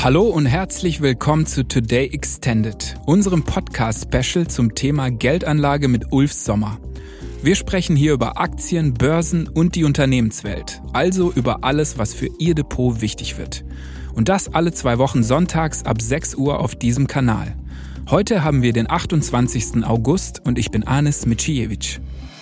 Hallo und herzlich willkommen zu Today Extended, unserem Podcast-Special zum Thema Geldanlage mit Ulf Sommer. Wir sprechen hier über Aktien, Börsen und die Unternehmenswelt, also über alles, was für Ihr Depot wichtig wird. Und das alle 2 Wochen sonntags ab 6 Uhr auf diesem Kanal. Heute haben wir den 28. August und ich bin Anis Micijevic.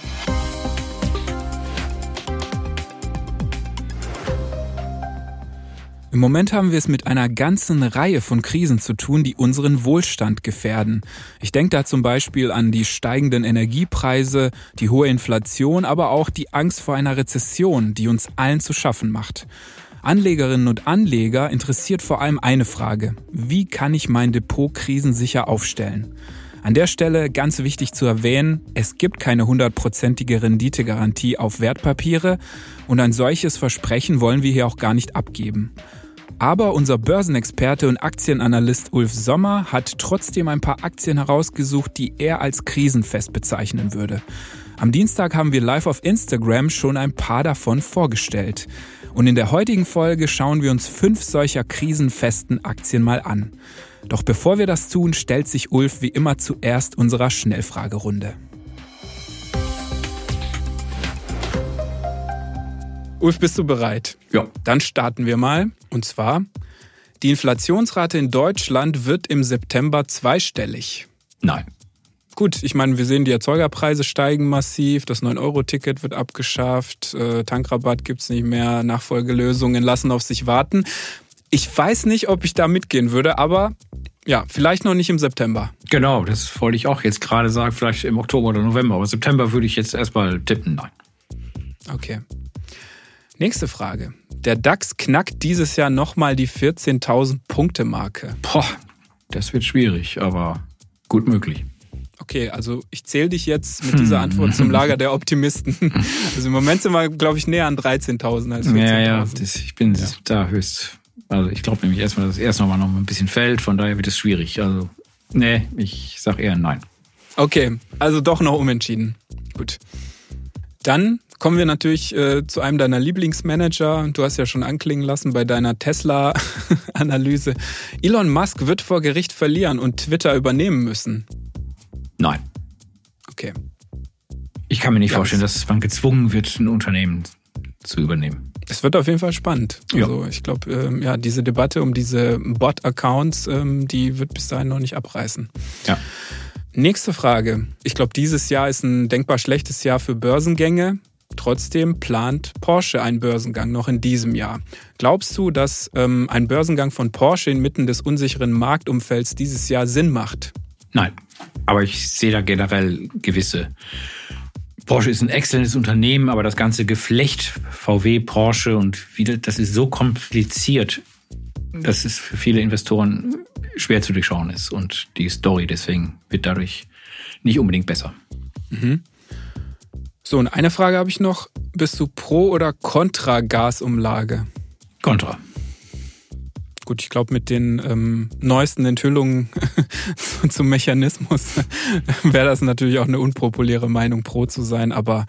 Im Moment haben wir es mit einer ganzen Reihe von Krisen zu tun, die unseren Wohlstand gefährden. Ich denke da zum Beispiel an die steigenden Energiepreise, die hohe Inflation, aber auch die Angst vor einer Rezession, die uns allen zu schaffen macht. Anlegerinnen und Anleger interessiert vor allem eine Frage: Wie kann ich mein Depot krisensicher aufstellen? An der Stelle ganz wichtig zu erwähnen, es gibt keine 100%ige Renditegarantie auf Wertpapiere und ein solches Versprechen wollen wir hier auch gar nicht abgeben. Aber unser Börsenexperte und Aktienanalyst Ulf Sommer hat trotzdem ein paar Aktien herausgesucht, die er als krisenfest bezeichnen würde. Am Dienstag haben wir live auf Instagram schon ein paar davon vorgestellt. Und in der heutigen Folge schauen wir uns 5 solcher krisenfesten Aktien mal an. Doch bevor wir das tun, stellt sich Ulf wie immer zuerst unserer Schnellfragerunde. Ulf, bist du bereit? Ja. Dann starten wir mal. Und zwar, die Inflationsrate in Deutschland wird im September zweistellig. Nein. Gut, ich meine, wir sehen, die Erzeugerpreise steigen massiv, das 9-Euro-Ticket wird abgeschafft, Tankrabatt gibt's nicht mehr, Nachfolgelösungen lassen auf sich warten. Ich weiß nicht, ob ich da mitgehen würde, aber ja, vielleicht noch nicht im September. Genau, das wollte ich auch jetzt gerade sagen, vielleicht im Oktober oder November. Aber September würde ich jetzt erstmal tippen, nein. Okay. Nächste Frage. Der DAX knackt dieses Jahr nochmal die 14.000 Punkte-Marke. Boah, das wird schwierig, aber gut möglich. Okay, also ich zähle dich jetzt mit dieser Antwort zum Lager der Optimisten. Also im Moment sind wir, glaube ich, näher an 13.000 als 14.000. Ja, ich bin da höchst. Also ich glaube nämlich erstmal, dass es erst noch mal ein bisschen fällt, von daher wird es schwierig. Also, nee, ich sage eher nein. Okay, also doch noch unentschieden. Gut. Dann kommen wir natürlich zu einem deiner Lieblingsmanager. Du hast ja schon anklingen lassen bei deiner Tesla-Analyse. Elon Musk wird vor Gericht verlieren und Twitter übernehmen müssen. Nein. Okay. Ich kann mir nicht vorstellen, dass man gezwungen wird, ein Unternehmen zu übernehmen. Es wird auf jeden Fall spannend. Also ich glaube, diese Debatte um diese Bot-Accounts, die wird bis dahin noch nicht abreißen. Ja. Nächste Frage. Ich glaube, dieses Jahr ist ein denkbar schlechtes Jahr für Börsengänge. Trotzdem plant Porsche einen Börsengang noch in diesem Jahr. Glaubst du, dass ein Börsengang von Porsche inmitten des unsicheren Marktumfelds dieses Jahr Sinn macht? Nein, aber ich sehe da generell gewisse. Porsche ist ein exzellentes Unternehmen, aber das ganze Geflecht VW, Porsche und das ist so kompliziert, dass es für viele Investoren schwer zu durchschauen ist. Und die Story deswegen wird dadurch nicht unbedingt besser. Mhm. So, und eine Frage habe ich noch. Bist du pro oder contra Gasumlage? Contra. Gut, ich glaube, mit den neuesten Enthüllungen zum Mechanismus wäre das natürlich auch eine unpopuläre Meinung, pro zu sein. Aber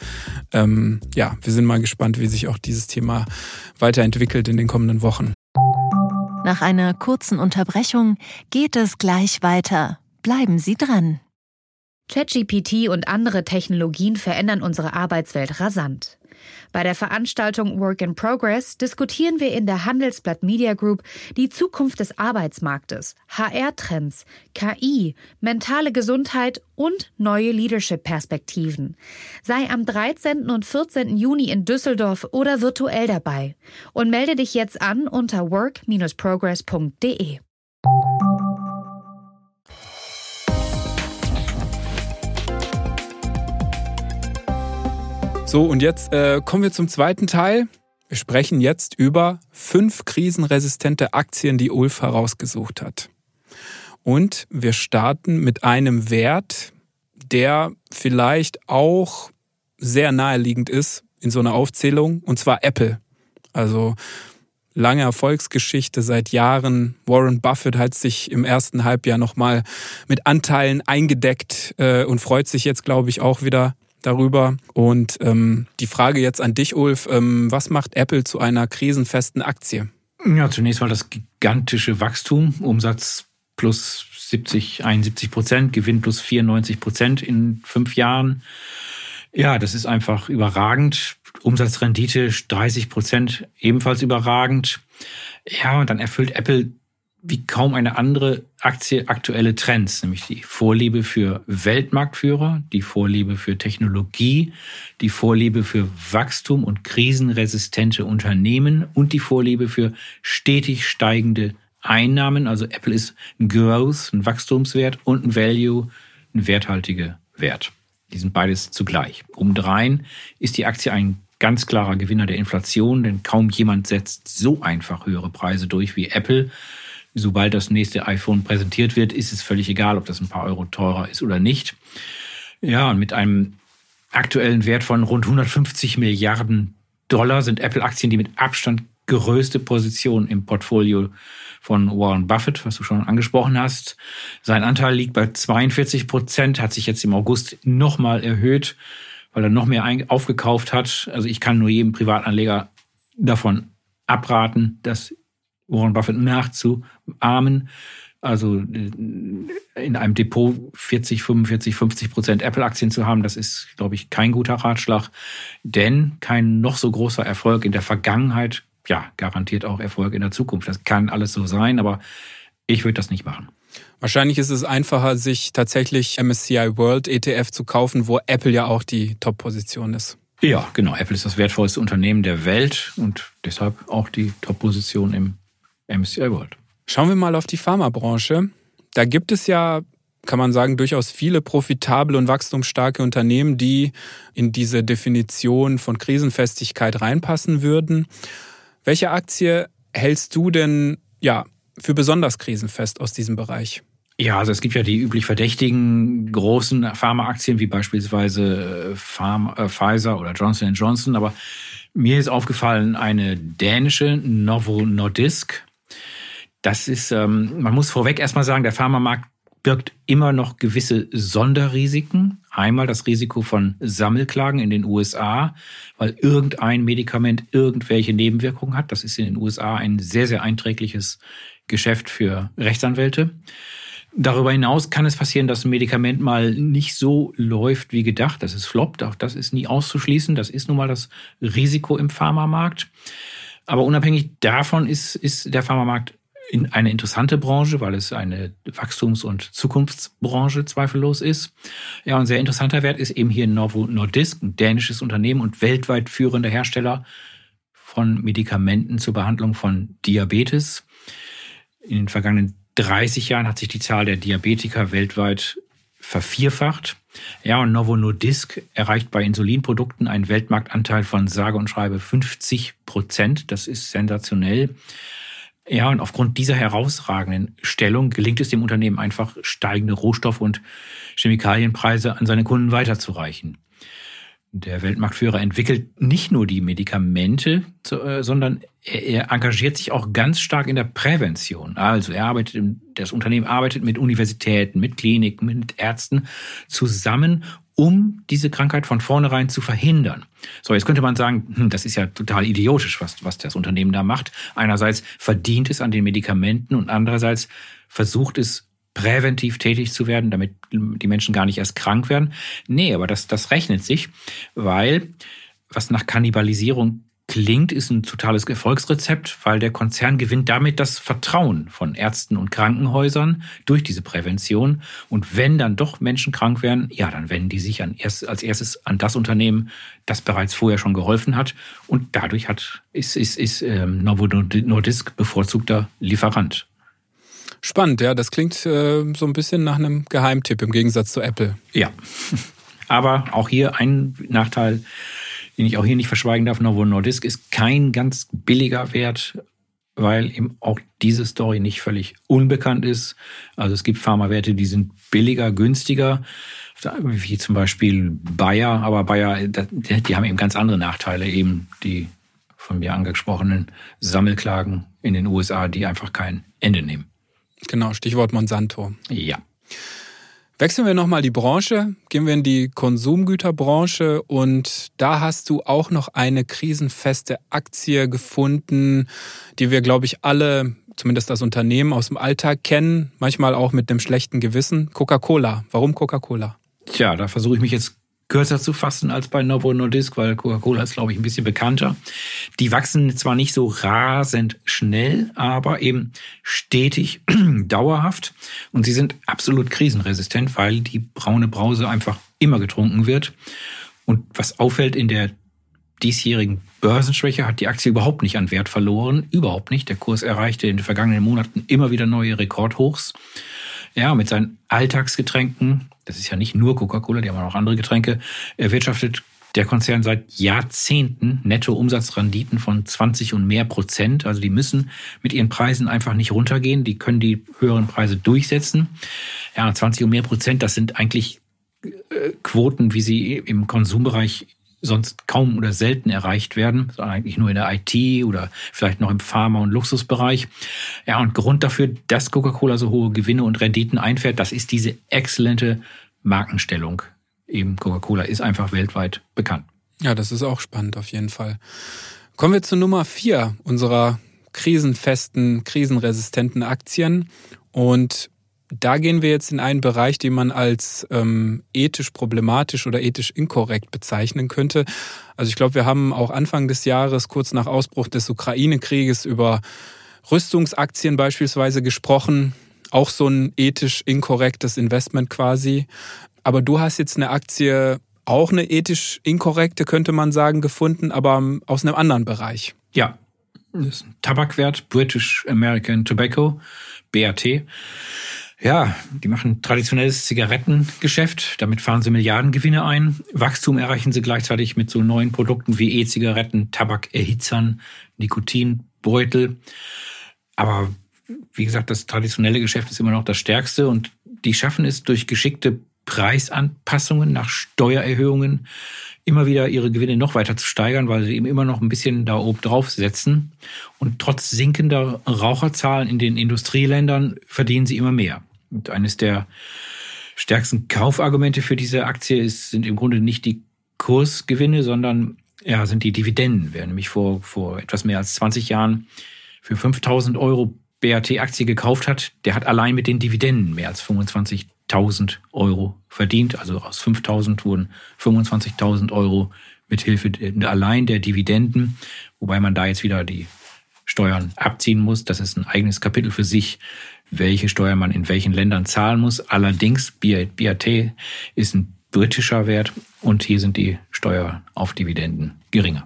wir sind mal gespannt, wie sich auch dieses Thema weiterentwickelt in den kommenden Wochen. Nach einer kurzen Unterbrechung geht es gleich weiter. Bleiben Sie dran. ChatGPT und andere Technologien verändern unsere Arbeitswelt rasant. Bei der Veranstaltung Work in Progress diskutieren wir in der Handelsblatt Media Group die Zukunft des Arbeitsmarktes, HR-Trends, KI, mentale Gesundheit und neue Leadership-Perspektiven. Sei am 13. und 14. Juni in Düsseldorf oder virtuell dabei und melde dich jetzt an unter work-progress.de. So, und jetzt kommen wir zum zweiten Teil. Wir sprechen jetzt über 5 krisenresistente Aktien, die Ulf herausgesucht hat. Und wir starten mit einem Wert, der vielleicht auch sehr naheliegend ist in so einer Aufzählung, und zwar Apple. Also lange Erfolgsgeschichte seit Jahren. Warren Buffett hat sich im ersten Halbjahr nochmal mit Anteilen eingedeckt und freut sich jetzt, glaube ich, auch wieder darüber. Und die Frage jetzt an dich, Ulf, was macht Apple zu einer krisenfesten Aktie? Ja, zunächst mal das gigantische Wachstum, Umsatz plus 71%, Gewinn plus 94% in 5 Jahren. Ja, das ist einfach überragend. Umsatzrendite 30%, ebenfalls überragend. Ja, und dann erfüllt Apple wie kaum eine andere Aktie aktuelle Trends, nämlich die Vorliebe für Weltmarktführer, die Vorliebe für Technologie, die Vorliebe für Wachstum und krisenresistente Unternehmen und die Vorliebe für stetig steigende Einnahmen. Also Apple ist ein Growth, ein Wachstumswert, und ein Value, ein werthaltiger Wert. Die sind beides zugleich. Obendrein ist die Aktie ein ganz klarer Gewinner der Inflation, denn kaum jemand setzt so einfach höhere Preise durch wie Apple. Sobald das nächste iPhone präsentiert wird, ist es völlig egal, ob das ein paar Euro teurer ist oder nicht. Ja, und mit einem aktuellen Wert von rund 150 Milliarden Dollar sind Apple-Aktien die mit Abstand größte Position im Portfolio von Warren Buffett, was du schon angesprochen hast. Sein Anteil liegt bei 42%, hat sich jetzt im August nochmal erhöht, weil er noch mehr aufgekauft hat. Also ich kann nur jedem Privatanleger davon abraten, dass Warren Buffett nachzuahmen, also in einem Depot 40, 45, 50% Apple-Aktien zu haben, das ist, glaube ich, kein guter Ratschlag, denn kein noch so großer Erfolg in der Vergangenheit, ja, garantiert auch Erfolg in der Zukunft. Das kann alles so sein, aber ich würde das nicht machen. Wahrscheinlich ist es einfacher, sich tatsächlich MSCI World ETF zu kaufen, wo Apple ja auch die Top-Position ist. Ja, genau. Apple ist das wertvollste Unternehmen der Welt und deshalb auch die Top-Position im MSCI World. Schauen wir mal auf die Pharmabranche. Da gibt es ja, kann man sagen, durchaus viele profitable und wachstumsstarke Unternehmen, die in diese Definition von Krisenfestigkeit reinpassen würden. Welche Aktie hältst du denn für besonders krisenfest aus diesem Bereich? Ja, also es gibt ja die üblich verdächtigen großen Pharmaaktien wie beispielsweise Pfizer oder Johnson & Johnson. Aber mir ist aufgefallen eine dänische Novo Nordisk. Das ist, man muss vorweg erstmal sagen, der Pharmamarkt birgt immer noch gewisse Sonderrisiken. Einmal das Risiko von Sammelklagen in den USA, weil irgendein Medikament irgendwelche Nebenwirkungen hat. Das ist in den USA ein sehr, sehr einträgliches Geschäft für Rechtsanwälte. Darüber hinaus kann es passieren, dass ein Medikament mal nicht so läuft wie gedacht. Das ist floppt, auch das ist nie auszuschließen. Das ist nun mal das Risiko im Pharmamarkt. Aber unabhängig davon ist der Pharmamarkt eine interessante Branche, weil es eine Wachstums- und Zukunftsbranche zweifellos ist. Ja, ein sehr interessanter Wert ist eben hier Novo Nordisk, ein dänisches Unternehmen und weltweit führender Hersteller von Medikamenten zur Behandlung von Diabetes. In den vergangenen 30 Jahren hat sich die Zahl der Diabetiker weltweit vervierfacht. Ja, und Novo Nordisk erreicht bei Insulinprodukten einen Weltmarktanteil von sage und schreibe 50%. Das ist sensationell. Ja, und aufgrund dieser herausragenden Stellung gelingt es dem Unternehmen einfach, steigende Rohstoff- und Chemikalienpreise an seine Kunden weiterzureichen. Der Weltmarktführer entwickelt nicht nur die Medikamente, sondern er engagiert sich auch ganz stark in der Prävention. Also das Unternehmen arbeitet mit Universitäten, mit Kliniken, mit Ärzten zusammen, um diese Krankheit von vornherein zu verhindern. So, jetzt könnte man sagen, das ist ja total idiotisch, was das Unternehmen da macht. Einerseits verdient es an den Medikamenten und andererseits versucht es, präventiv tätig zu werden, damit die Menschen gar nicht erst krank werden. Nee, aber das rechnet sich, weil was nach Kannibalisierung klingt, ist ein totales Erfolgsrezept, weil der Konzern gewinnt damit das Vertrauen von Ärzten und Krankenhäusern durch diese Prävention. Und wenn dann doch Menschen krank werden, ja, dann wenden die sich als erstes an das Unternehmen, das bereits vorher schon geholfen hat. Und dadurch ist Novo Nordisk bevorzugter Lieferant. Spannend, ja. Das klingt so ein bisschen nach einem Geheimtipp im Gegensatz zu Apple. Ja, aber auch hier ein Nachteil, den ich auch hier nicht verschweigen darf. Novo Nordisk ist kein ganz billiger Wert, weil eben auch diese Story nicht völlig unbekannt ist. Also es gibt Pharmawerte, die sind billiger, günstiger, wie zum Beispiel Bayer. Aber Bayer, die haben eben ganz andere Nachteile, eben die von mir angesprochenen Sammelklagen in den USA, die einfach kein Ende nehmen. Genau, Stichwort Monsanto. Ja. Wechseln wir nochmal die Branche, gehen wir in die Konsumgüterbranche und da hast du auch noch eine krisenfeste Aktie gefunden, die wir, glaube ich, alle zumindest das Unternehmen aus dem Alltag kennen, manchmal auch mit einem schlechten Gewissen. Coca-Cola. Warum Coca-Cola? Tja, da versuche ich mich jetzt kürzer zu fassen als bei Novo Nordisk, weil Coca-Cola ist, glaube ich, ein bisschen bekannter. Die wachsen zwar nicht so rasend schnell, aber eben stetig, dauerhaft. Und sie sind absolut krisenresistent, weil die braune Brause einfach immer getrunken wird. Und was auffällt, in der diesjährigen Börsenschwäche hat die Aktie überhaupt nicht an Wert verloren. Überhaupt nicht. Der Kurs erreichte in den vergangenen Monaten immer wieder neue Rekordhochs. Ja, mit seinen Alltagsgetränken, das ist ja nicht nur Coca-Cola, die haben auch andere Getränke, erwirtschaftet der Konzern seit Jahrzehnten Nettoumsatzrenditen von 20 und mehr Prozent. Also die müssen mit ihren Preisen einfach nicht runtergehen. Die können die höheren Preise durchsetzen. Ja, 20 und mehr Prozent, das sind eigentlich Quoten, wie sie im Konsumbereich sonst kaum oder selten erreicht werden, sondern eigentlich nur in der IT oder vielleicht noch im Pharma- und Luxusbereich. Ja, und Grund dafür, dass Coca-Cola so hohe Gewinne und Renditen einfährt, das ist diese exzellente Markenstellung. Eben Coca-Cola ist einfach weltweit bekannt. Ja, das ist auch spannend auf jeden Fall. Kommen wir zu Nummer 4 unserer krisenfesten, krisenresistenten Aktien. Und da gehen wir jetzt in einen Bereich, den man als ethisch problematisch oder ethisch inkorrekt bezeichnen könnte. Also ich glaube, wir haben auch Anfang des Jahres, kurz nach Ausbruch des Ukraine-Krieges, über Rüstungsaktien beispielsweise gesprochen. Auch so ein ethisch inkorrektes Investment quasi. Aber du hast jetzt eine Aktie, auch eine ethisch inkorrekte, könnte man sagen, gefunden, aber aus einem anderen Bereich. Ja, das ist ein Tabakwert, British American Tobacco, BAT. Ja, die machen traditionelles Zigarettengeschäft. Damit fahren sie Milliardengewinne ein. Wachstum erreichen sie gleichzeitig mit so neuen Produkten wie E-Zigaretten, Tabakerhitzern, Nikotinbeutel. Aber wie gesagt, das traditionelle Geschäft ist immer noch das Stärkste. Und die schaffen es durch geschickte Preisanpassungen nach Steuererhöhungen immer wieder ihre Gewinne noch weiter zu steigern, weil sie eben immer noch ein bisschen da oben drauf setzen. Und trotz sinkender Raucherzahlen in den Industrieländern verdienen sie immer mehr. Und eines der stärksten Kaufargumente für diese Aktie sind im Grunde nicht die Kursgewinne, sondern sind die Dividenden. Wer nämlich vor etwas mehr als 20 Jahren für 5.000 € BAT-Aktie gekauft hat, der hat allein mit den Dividenden mehr als 25.000 € verdient. Also aus 5.000 wurden 25.000 € mit Hilfe allein der Dividenden, wobei man da jetzt wieder die Steuern abziehen muss. Das ist ein eigenes Kapitel für sich, welche Steuern man in welchen Ländern zahlen muss. Allerdings, BAT ist ein britischer Wert und hier sind die Steuern auf Dividenden geringer.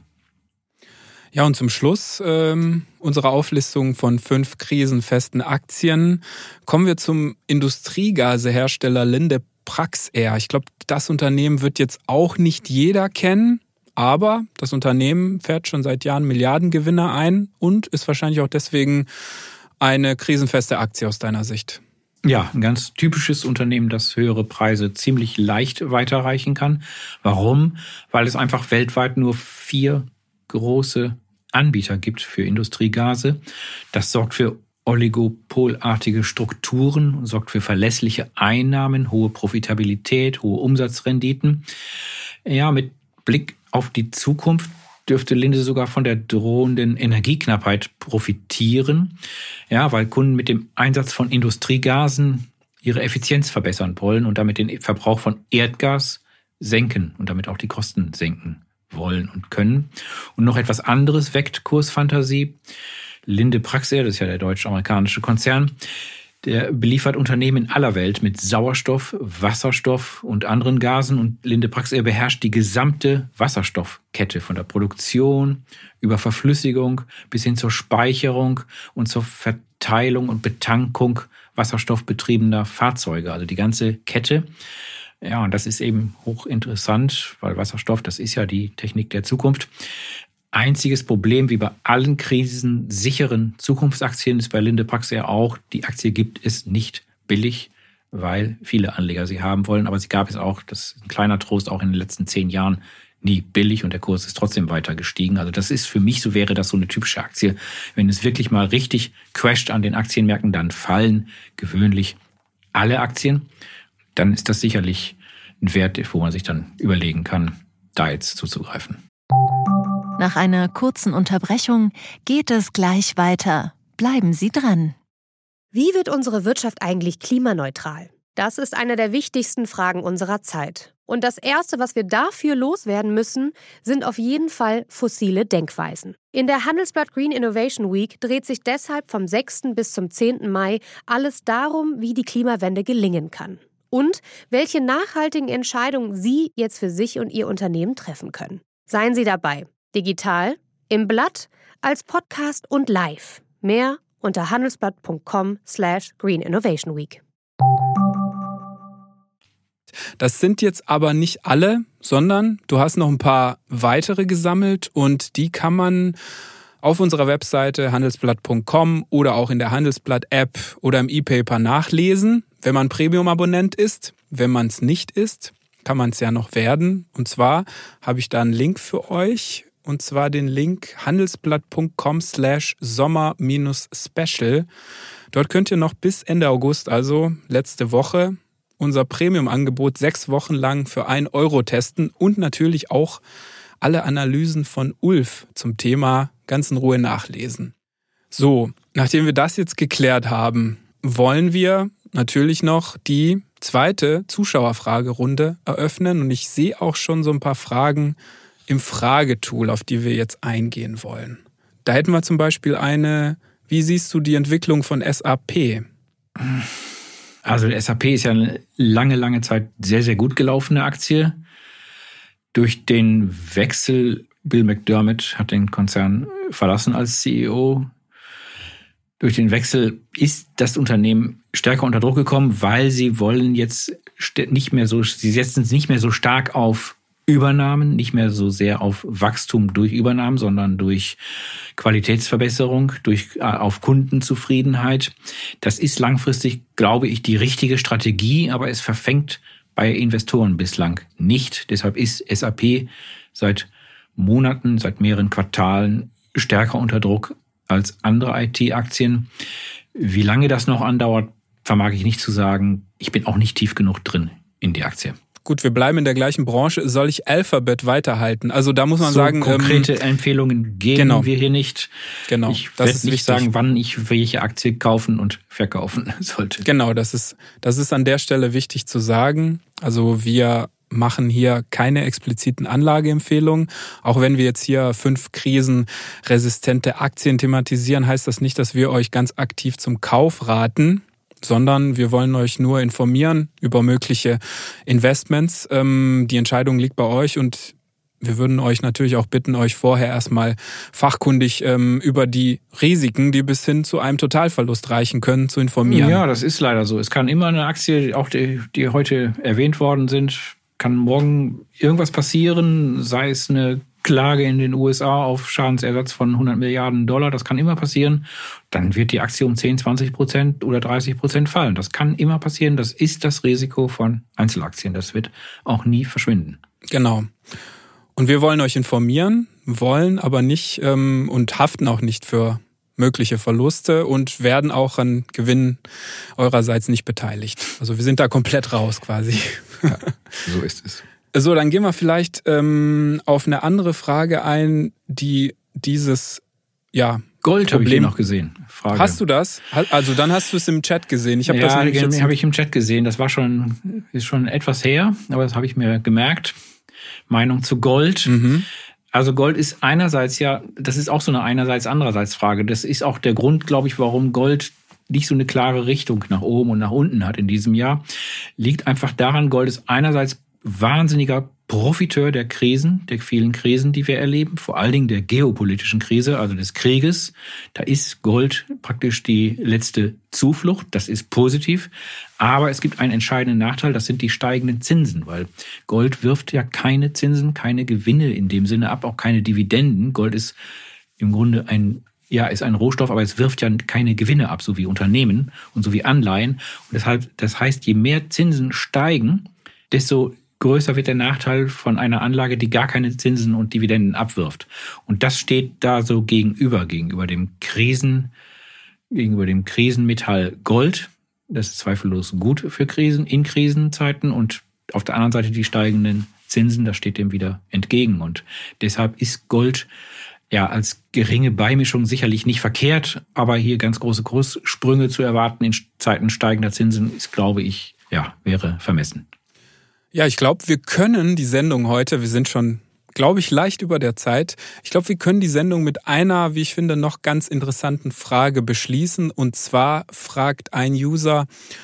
Ja, und zum Schluss unserer Auflistung von 5 krisenfesten Aktien kommen wir zum Industriegasehersteller Linde Praxair. Ich glaube, das Unternehmen wird jetzt auch nicht jeder kennen, aber das Unternehmen fährt schon seit Jahren Milliardengewinne ein und ist wahrscheinlich auch deswegen eine krisenfeste Aktie aus deiner Sicht. Ja, ein ganz typisches Unternehmen, das höhere Preise ziemlich leicht weiterreichen kann. Warum? Weil es einfach weltweit nur 4 große Anbieter gibt für Industriegase. Das sorgt für oligopolartige Strukturen, sorgt für verlässliche Einnahmen, hohe Profitabilität, hohe Umsatzrenditen. Ja, mit Blick auf die Zukunft dürfte Linde sogar von der drohenden Energieknappheit profitieren. Ja, weil Kunden mit dem Einsatz von Industriegasen ihre Effizienz verbessern wollen und damit den Verbrauch von Erdgas senken und damit auch die Kosten senken wollen und können. Und noch etwas anderes weckt Kursfantasie. Linde Praxair, das ist ja der deutsch-amerikanische Konzern, der beliefert Unternehmen in aller Welt mit Sauerstoff, Wasserstoff und anderen Gasen. Und Linde Praxair beherrscht die gesamte Wasserstoffkette von der Produktion über Verflüssigung bis hin zur Speicherung und zur Verteilung und Betankung wasserstoffbetriebener Fahrzeuge. Also die ganze Kette. Ja, und das ist eben hochinteressant, weil Wasserstoff, das ist ja die Technik der Zukunft. Einziges Problem, wie bei allen krisensicheren Zukunftsaktien, ist bei Linde Praxair auch, die Aktie gibt es nicht billig, weil viele Anleger sie haben wollen. Aber sie gab es auch, das ist ein kleiner Trost, auch in den letzten 10 Jahren nie billig und der Kurs ist trotzdem weiter gestiegen. Also das ist für mich, so wäre das so eine typische Aktie. Wenn es wirklich mal richtig crasht an den Aktienmärkten, dann fallen gewöhnlich alle Aktien. Dann ist das sicherlich ein Wert, wo man sich dann überlegen kann, da jetzt zuzugreifen. Nach einer kurzen Unterbrechung geht es gleich weiter. Bleiben Sie dran. Wie wird unsere Wirtschaft eigentlich klimaneutral? Das ist eine der wichtigsten Fragen unserer Zeit. Und das Erste, was wir dafür loswerden müssen, sind auf jeden Fall fossile Denkweisen. In der Handelsblatt Green Innovation Week dreht sich deshalb vom 6. bis zum 10. Mai alles darum, wie die Klimawende gelingen kann. Und welche nachhaltigen Entscheidungen Sie jetzt für sich und Ihr Unternehmen treffen können. Seien Sie dabei. Digital, im Blatt, als Podcast und live. Mehr unter handelsblatt.com/Green Innovation Week. Das sind jetzt aber nicht alle, sondern du hast noch ein paar weitere gesammelt und die kann man auf unserer Webseite handelsblatt.com oder auch in der Handelsblatt-App oder im E-Paper nachlesen, wenn man Premium-Abonnent ist. Wenn man es nicht ist, kann man es ja noch werden. Und zwar habe ich da einen Link für euch. Und zwar den Link handelsblatt.com/sommer-special. Dort könnt ihr noch bis Ende August, also letzte Woche, unser Premium-Angebot 6 Wochen lang für 1 Euro testen und natürlich auch alle Analysen von Ulf zum Thema ganz in Ruhe nachlesen. So, nachdem wir das jetzt geklärt haben, wollen wir natürlich noch die zweite Zuschauerfragerunde eröffnen. Und ich sehe auch schon so ein paar Fragen im Fragetool, auf die wir jetzt eingehen wollen. Da hätten wir zum Beispiel eine: Wie siehst du die Entwicklung von SAP? Also SAP ist ja eine lange Zeit sehr, sehr gut gelaufene Aktie. Durch den Wechsel, Bill McDermott hat den Konzern verlassen als CEO. Durch den Wechsel ist das Unternehmen stärker unter Druck gekommen, weil sie wollen jetzt nicht mehr so, sie setzen es nicht mehr so stark auf Übernahmen, nicht mehr so sehr auf Wachstum durch Übernahmen, sondern durch Qualitätsverbesserung, auf Kundenzufriedenheit. Das ist langfristig, glaube ich, die richtige Strategie, aber es verfängt bei Investoren bislang nicht. Deshalb ist SAP seit Monaten, seit mehreren Quartalen stärker unter Druck als andere IT-Aktien. Wie lange das noch andauert, vermag ich nicht zu sagen. Ich bin auch nicht tief genug drin in die Aktie. Gut, wir bleiben in der gleichen Branche. Soll ich Alphabet weiterhalten? Also da muss man sagen... Konkrete Empfehlungen geben wir hier nicht. Genau, ich werde nicht sagen, wann ich welche Aktie kaufen und verkaufen sollte. Genau, das ist an der Stelle wichtig zu sagen. Also wir machen hier keine expliziten Anlageempfehlungen. Auch wenn wir jetzt hier 5 krisenresistente Aktien thematisieren, heißt das nicht, dass wir euch ganz aktiv zum Kauf raten, sondern wir wollen euch nur informieren über mögliche Investments. Die Entscheidung liegt bei euch und wir würden euch natürlich auch bitten, euch vorher erstmal fachkundig über die Risiken, die bis hin zu einem Totalverlust reichen können, zu informieren. Ja, das ist leider so. Es kann immer eine Aktie, auch die heute erwähnt worden sind, kann morgen irgendwas passieren, sei es eine Klage in den USA auf Schadensersatz von $100 Milliarden, das kann immer passieren. Dann wird die Aktie um 10, 20% oder 30% fallen. Das kann immer passieren. Das ist das Risiko von Einzelaktien. Das wird auch nie verschwinden. Genau. Und wir wollen euch informieren, wollen aber nicht und haften auch nicht für mögliche Verluste und werden auch an Gewinnen eurerseits nicht beteiligt. Also wir sind da komplett raus quasi. Ja, so ist es. So, dann gehen wir vielleicht auf eine andere Frage ein, die dieses Gold habe ich noch gesehen. Frage. Hast du das? Also dann hast du es im Chat gesehen. Ich habe das nämlich jetzt habe ich im Chat gesehen. Das ist schon etwas her, aber das habe ich mir gemerkt. Meinung zu Gold. Mhm. Also Gold ist einerseits das ist auch so eine einerseits-andererseits-Frage. Das ist auch der Grund, glaube ich, warum Gold nicht so eine klare Richtung nach oben und nach unten hat in diesem Jahr. Liegt einfach daran, Gold ist einerseits wahnsinniger Profiteur der vielen Krisen, die wir erleben, vor allen Dingen der geopolitischen Krise, also des Krieges. Da ist Gold praktisch die letzte Zuflucht, das ist positiv. Aber es gibt einen entscheidenden Nachteil, das sind die steigenden Zinsen, weil Gold wirft ja keine Zinsen, keine Gewinne in dem Sinne ab, auch keine Dividenden. Gold ist im Grunde ist ein Rohstoff, aber es wirft ja keine Gewinne ab, so wie Unternehmen und so wie Anleihen. Und deshalb, das heißt, je mehr Zinsen steigen, desto größer wird der Nachteil von einer Anlage, die gar keine Zinsen und Dividenden abwirft. Und das steht da so gegenüber dem Krisenmetall Gold. Das ist zweifellos gut für Krisen, in Krisenzeiten. Und auf der anderen Seite die steigenden Zinsen, das steht dem wieder entgegen. Und deshalb ist Gold als geringe Beimischung sicherlich nicht verkehrt, aber hier ganz große Kurssprünge zu erwarten in Zeiten steigender Zinsen ist, glaube ich, wäre vermessen. Ja, ich glaube, wir können die Sendung heute, wir sind schon, glaube ich, leicht über der Zeit. Ich glaube, wir können die Sendung mit einer, wie ich finde, noch ganz interessanten Frage beschließen. Und zwar fragt ein User,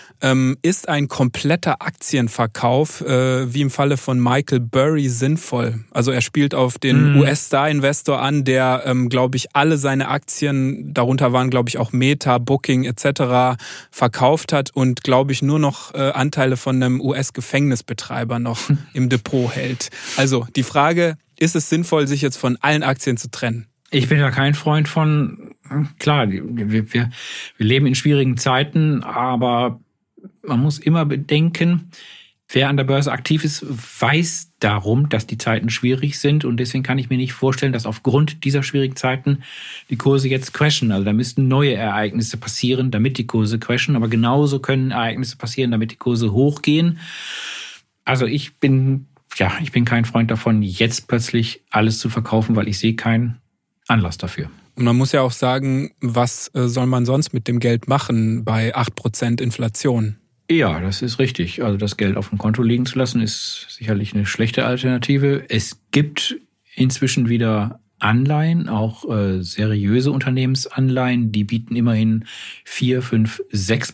ist ein kompletter Aktienverkauf, wie im Falle von Michael Burry, sinnvoll? Also er spielt auf den US-Star-Investor an, der, glaube ich, alle seine Aktien, darunter waren, glaube ich, auch Meta, Booking etc., verkauft hat und, glaube ich, nur noch Anteile von einem US-Gefängnisbetreiber noch im Depot hält. Also die Frage, ist es sinnvoll, sich jetzt von allen Aktien zu trennen? Ich bin ja kein Freund von, klar, wir leben in schwierigen Zeiten, aber man muss immer bedenken, wer an der Börse aktiv ist, weiß darum, dass die Zeiten schwierig sind. Und deswegen kann ich mir nicht vorstellen, dass aufgrund dieser schwierigen Zeiten die Kurse jetzt crashen. Also da müssten neue Ereignisse passieren, damit die Kurse crashen. Aber genauso können Ereignisse passieren, damit die Kurse hochgehen. Also ich bin kein Freund davon, jetzt plötzlich alles zu verkaufen, weil ich sehe keinen Anlass dafür. Und man muss ja auch sagen, was soll man sonst mit dem Geld machen bei 8% Inflation? Ja, das ist richtig. Also das Geld auf dem Konto liegen zu lassen, ist sicherlich eine schlechte Alternative. Es gibt inzwischen wieder Anleihen, auch seriöse Unternehmensanleihen, die bieten immerhin 4, 5,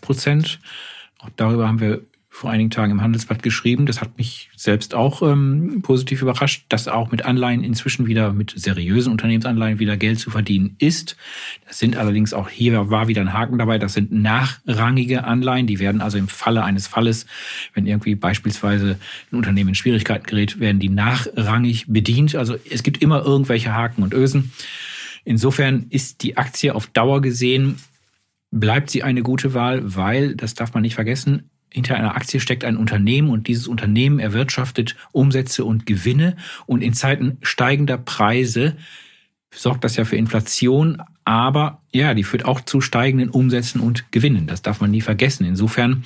6%. Auch darüber haben wir vor einigen Tagen im Handelsblatt geschrieben. Das hat mich selbst auch positiv überrascht, dass auch mit Anleihen inzwischen wieder, mit seriösen Unternehmensanleihen wieder Geld zu verdienen ist. Das sind allerdings auch, hier war wieder ein Haken dabei, das sind nachrangige Anleihen. Die werden also im Falle eines Falles, wenn irgendwie beispielsweise ein Unternehmen in Schwierigkeiten gerät, werden die nachrangig bedient. Also es gibt immer irgendwelche Haken und Ösen. Insofern ist die Aktie auf Dauer gesehen, bleibt sie eine gute Wahl, weil, das darf man nicht vergessen, hinter einer Aktie steckt ein Unternehmen und dieses Unternehmen erwirtschaftet Umsätze und Gewinne. Und in Zeiten steigender Preise sorgt das ja für Inflation, aber die führt auch zu steigenden Umsätzen und Gewinnen. Das darf man nie vergessen. Insofern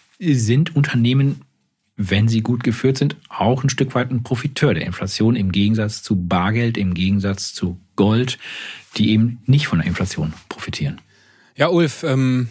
sind Unternehmen, wenn sie gut geführt sind, auch ein Stück weit ein Profiteur der Inflation im Gegensatz zu Bargeld, im Gegensatz zu Gold, die eben nicht von der Inflation profitieren. Ja, Ulf,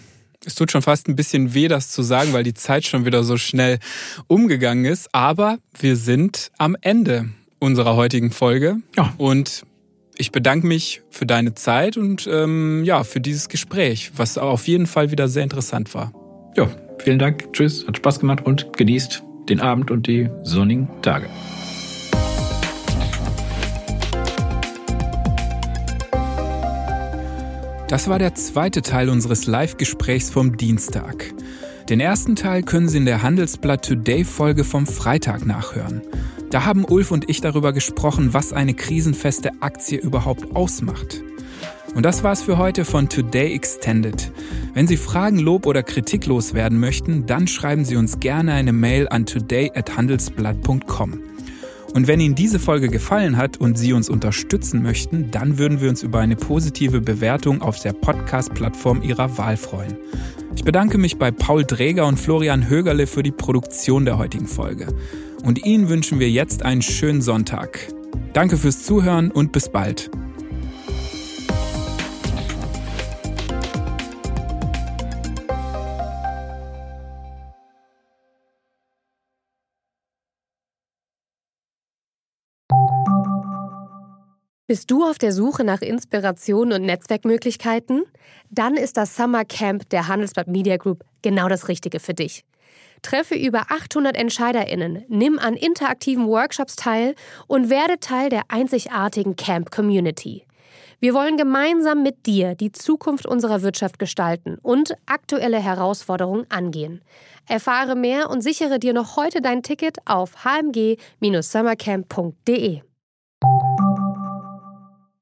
es tut schon fast ein bisschen weh, das zu sagen, weil die Zeit schon wieder so schnell umgegangen ist. Aber wir sind am Ende unserer heutigen Folge. Ja. Und ich bedanke mich für deine Zeit und für dieses Gespräch, was auf jeden Fall wieder sehr interessant war. Ja, vielen Dank. Tschüss, hat Spaß gemacht und genießt den Abend und die sonnigen Tage. Das war der zweite Teil unseres Live-Gesprächs vom Dienstag. Den ersten Teil können Sie in der Handelsblatt Today-Folge vom Freitag nachhören. Da haben Ulf und ich darüber gesprochen, was eine krisenfeste Aktie überhaupt ausmacht. Und das war's für heute von Today Extended. Wenn Sie Fragen, Lob oder Kritik loswerden möchten, dann schreiben Sie uns gerne eine Mail an today@handelsblatt.com. Und wenn Ihnen diese Folge gefallen hat und Sie uns unterstützen möchten, dann würden wir uns über eine positive Bewertung auf der Podcast-Plattform Ihrer Wahl freuen. Ich bedanke mich bei Paul Dräger und Florian Högerle für die Produktion der heutigen Folge. Und Ihnen wünschen wir jetzt einen schönen Sonntag. Danke fürs Zuhören und bis bald. Bist du auf der Suche nach Inspiration und Netzwerkmöglichkeiten? Dann ist das Summer Camp der Handelsblatt Media Group genau das Richtige für dich. Treffe über 800 EntscheiderInnen, nimm an interaktiven Workshops teil und werde Teil der einzigartigen Camp-Community. Wir wollen gemeinsam mit dir die Zukunft unserer Wirtschaft gestalten und aktuelle Herausforderungen angehen. Erfahre mehr und sichere dir noch heute dein Ticket auf hmg-summercamp.de.